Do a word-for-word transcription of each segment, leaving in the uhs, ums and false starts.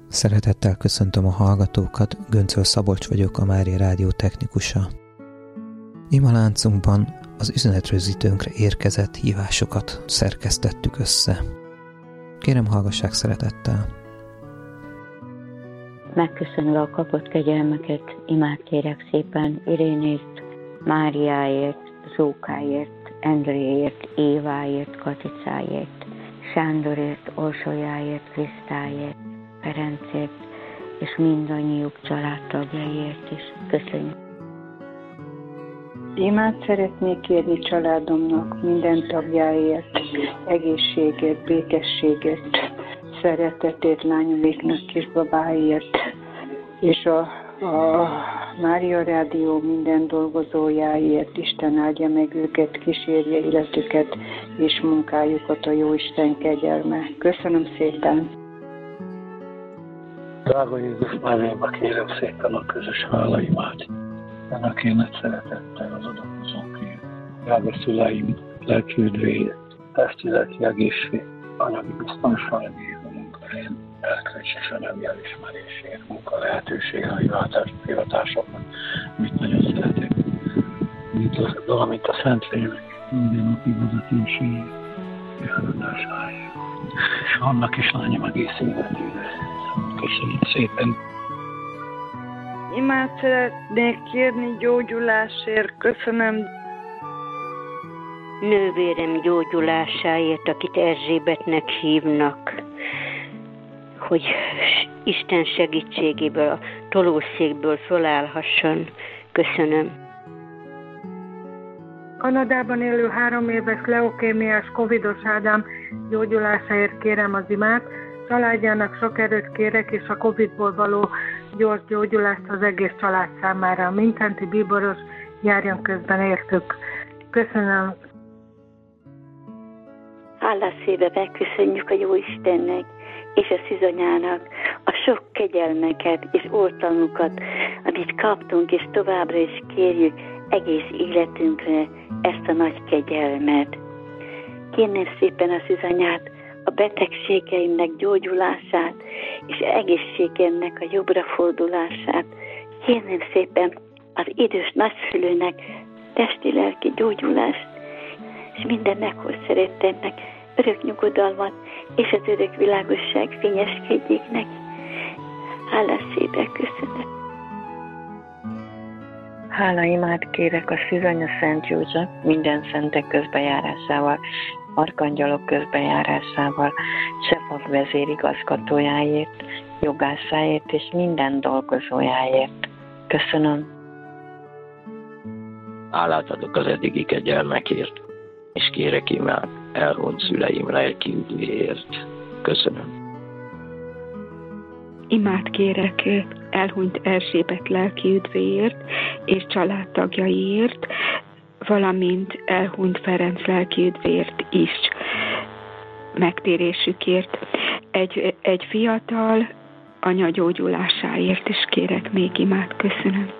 Szeretettel köszöntöm a hallgatókat, Göncöl Szabolcs vagyok, a Mária Rádió technikusa. Imaláncunkban az üzenetrögzítőnkre érkezett hívásokat szerkesztettük össze. Kérem, hallgassák szeretettel! Megköszönve a kapott kegyelmeket, imád kérek szépen Irénért, Máriáért, Zókáért, Endréért, Éváért, Katicáért, Sándorért, Orsolyáért, Krisztáért, Ferencért, és mindannyiuk családtagjaiért is. Köszönjük! Imát szeretnék kérni családomnak, minden tagjáért, egészségért, békességért, szeretetért, lányoméknak, kisbabáért, és a, a Mária Rádió minden dolgozójáért. Isten áldja meg őket, kísérje életüket és munkájukat a Jóisten kegyelme. Köszönöm szépen! Drága Jézus nevébe kérem szépen a közös hálaimát. Ennek én szeretettel az adakozókért. Drága szüleim lelkiüdvéért, testi lelki egészség, anyagi biztonságért, a munkahelyén, elkötés és anyagi elismerésért, munka lehetősége, hivatásoknak, mit nagyon szeretek. Mint a, valamint a Szentlélek minden napi vezetőségét, eladatásáért. És annak is lányom egész életére. Köszönöm szépen. Imát szeretnék kérni gyógyulásért, köszönöm. Nővérem gyógyulásáért, akit Erzsébetnek hívnak, hogy Isten segítségéből, a tolószékből fölállhasson. Köszönöm. Kanadában élő három éves leukémiás covidos Ádám gyógyulásáért kérem az imát. Családjának sok erőt kérek, és a Covidból való gyors gyógyulást az egész család számára. Mincenti bíboros járjon közben értük. Köszönöm. Hálás széve megköszönjük a jó Istennek és a szűzanyának a sok kegyelmeket és oltalmukat, amit kaptunk, és továbbra is kérjük egész életünkre ezt a nagy kegyelmet. Kérném szépen a szűzanyát, a betegségeimnek gyógyulását, és egészségemnek a jobbra fordulását. Kérném szépen az idős nagyszülőnek testi-lelki gyógyulást, és minden meghoz szerettemnek örök nyugodalmat, és az örök világosság fényeskedjék neki. Hálás szépen köszönöm. Hálaimát kérek a Szűzanya Szent József minden szentek közbejárásával, arkangyalok közbejárásával, Sefak vezérigazgatójáért, jogászáért és minden dolgozójáért. Köszönöm. Hálát adok az eddigi kegyelmekért, és kérek imát elhunyt szüleim lelki üdvéért. Köszönöm. Imát kérek elhunyt Erzsébet lelki üdvéért és családtagjaiért, valamint elhunyt Ferenc lelki üdvéért is, megtérésükért. Egy, egy fiatal anya gyógyulásáért is kérek még imát. Köszönöm.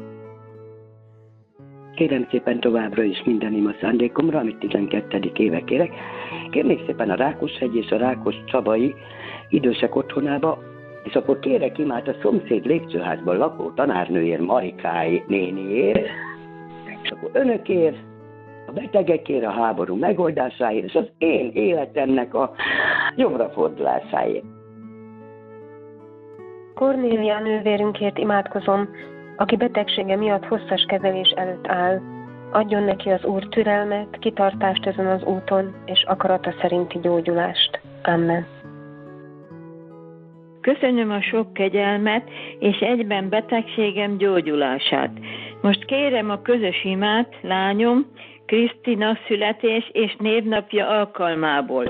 Kérem szépen továbbra is minden ima szándékomra, amit tizenkettedik éve kérek. Kérnék szépen a Rákoshegy és a Rákoscsabai idősek otthonába, és akkor kérek imát a szomszéd lépcsőházban lakó tanárnőért, Marikály néniért, és akkor önökért, a betegekért, a háború megoldásáért, és az én életemnek a jobbra fordulásáért. Kornélia nővérünkért imádkozom, aki betegsége miatt hosszas kezelés előtt áll. Adjon neki az Úr türelmet, kitartást ezen az úton, és akarata szerinti gyógyulást. Amen. Köszönöm a sok kegyelmet, és egyben betegségem gyógyulását. Most kérem a közös imát lányom Krisztina születés és névnapja alkalmából.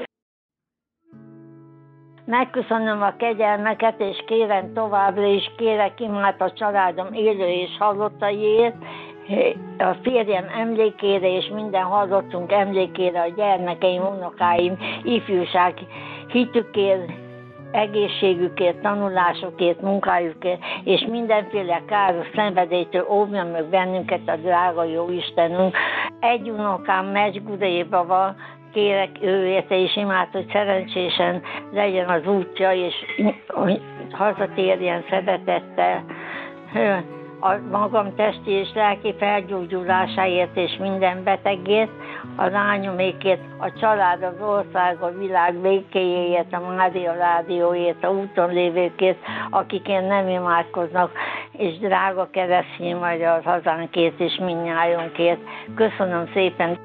Megköszönöm a kegyelmeket, és kérem továbbra is, kérek imát a családom élő és halottaiért, a férjem emlékére és minden halottunk emlékére, a gyermekeim, unokáim, ifjúság hitükért, egészségükért, tanulásukért, munkájukért, és mindenféle káros szenvedélytől óvjon meg bennünket a drága jó Istenünk. Egy unokám Medjugorjében van, kérek őért és imád, hogy szerencsésen legyen az útja, és hazatérjen szeretettel. A magam testi és lelki felgyógyulásáért és minden betegért, a lányomékért, a család, az ország, a világ békéjéért, a Mária Rádióért, a úton lévőkért, akikért nem imádkoznak, és drága keresztény magyar hazánkért és mindnyájunkért. Köszönöm szépen!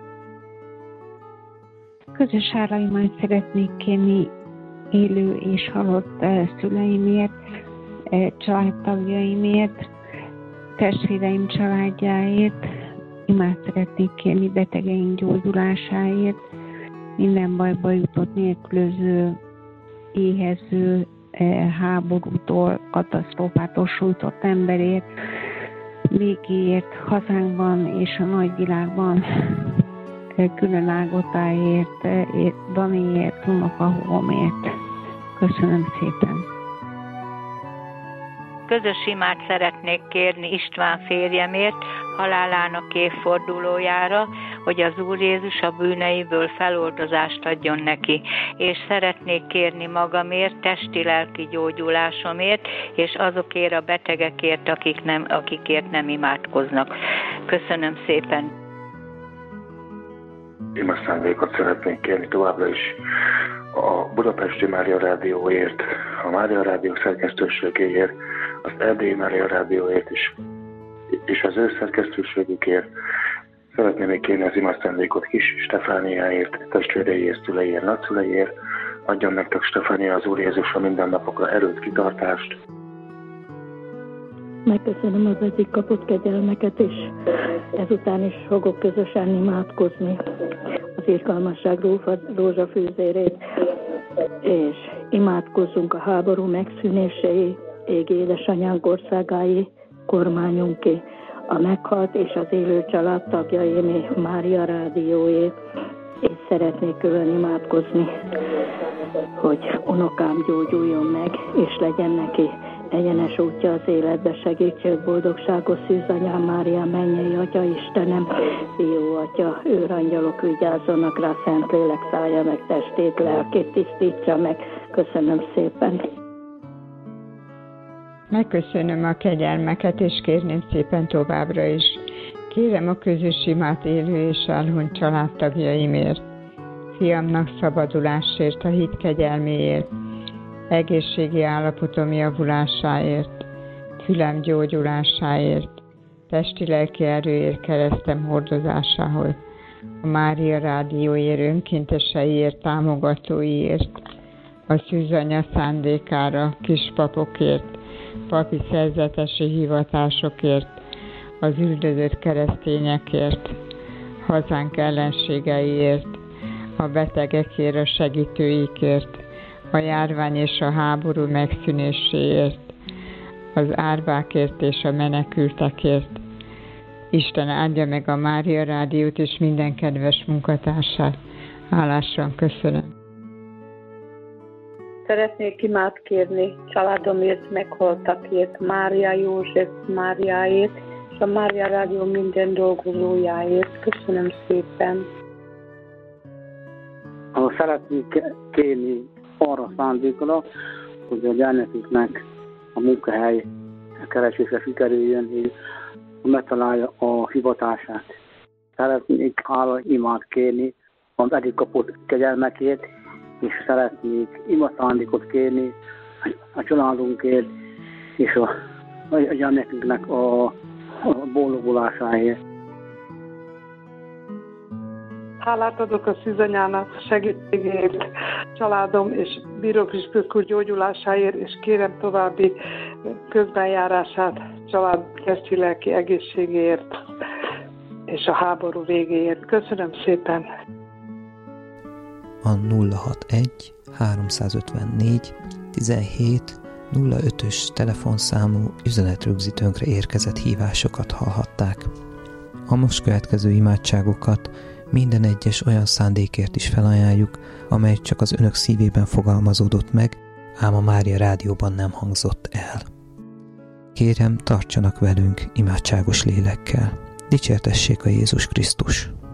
Közös hálaimat szeretnék kérni élő és halott szüleimért, családtagjaimért, testvéreim családjáért, imád szeretnék kérni betegeink gyógyulásáért, minden bajba jutott nélkülöző, éhező, háborútól, katasztrófától sújtott emberért, békéért, hazánkban és a nagyvilágban, külön Ágotáért, Daniért, unokahúgomért. Köszönöm szépen! Közös imát szeretnék kérni István férjemért, halálának évfordulójára, hogy az Úr Jézus a bűneiből feloldozást adjon neki. És szeretnék kérni magamért, testi-lelki gyógyulásomért, és azokért a betegekért, akik nem, akikért nem imádkoznak. Köszönöm szépen! Ima szándékot szeretnék kérni továbbra is a Budapesti Mária Rádióért, a Mária Rádió szerkesztőségéért, az Erdélyi Mária Rádióért is, és az ő szerkesztőségükért. Szeretném még kérni az ima szándékot Kis Stefániáért, testvéreiért, szüleiért, nagyszüleiért. Adjon nektek Stefánia az Úr Jézus a mindennapokra erőt, kitartást. Megköszönöm az eddig kapott kegyelmeket, és ezután is fogok közösen imádkozni az irgalmasság rózsafűzérét, és imádkozzunk a háború megszűnéséé, égi édesanyánk országáé, kormányunké, a meghalt és az élő családtagjaié, Mária Rádióé, és szeretnék külön imádkozni, hogy unokám gyógyuljon meg, és legyen neki egyenes útja az életbe, segítség, boldogságos szűzanyám, Mária, mennyei Atya, Istenem, Fiú, Atya, őrangyalok vigyázzanak rá, Szentlélek szállja meg testét, lelkét tisztítsa meg. Köszönöm szépen! Megköszönöm a kegyelmeket, és kérném szépen továbbra is. Kérem a közös imát élő és elhunyt családtagjaimért, fiamnak szabadulásért, a hit kegyelméért, egészségi állapotom javulásáért, fülem gyógyulásáért, testi-lelki erőért, keresztem hordozásához, a Mária Rádióért, önkénteseiért, támogatóiért, a szűzanya szándékára, kispapokért, papi szerzetesi hivatásokért, az üldözött keresztényekért, hazánk ellenségeiért, a betegekért, a segítőikért, a járvány és a háború megszűnéséért, az árvákért és a menekültekért. Isten áldja meg a Mária Rádiót és minden kedves munkatársát. Hálásan köszönöm. Szeretnék imát kérni családomért, meghaltakért, Mária József Máriáért, és a Mária Rádió minden dolgozójáért. Köszönöm szépen. Ha szeretnék kérni arra szándékolok, hogy a gyermeküknek a munkahely keresése sikerüljön, és megtalálja a hivatását. Szeretnék hála imát kérni az eddig kapott kegyelmekért, és szeretnék imaszándékot kérni a családunkért, és a, a gyermekünknek a, a boldogulásáért. Hálát adok a szűzanyának segítségéért, családom és Bíró Püspök úr gyógyulásáért, és kérem további közbenjárását család testi-lelki egészségéért és a háború végéért. Köszönöm szépen! A nulla hatvanegy háromszázötvennégy tizenhét nulla ötös telefonszámú üzenetrögzítőnkre érkezett hívásokat hallhatták. A most következő imádságokat minden egyes olyan szándékért is felajánljuk, amely csak az önök szívében fogalmazódott meg, ám a Mária Rádióban nem hangzott el. Kérem, tartsanak velünk imádságos lélekkel. Dicsértessék a Jézus Krisztus!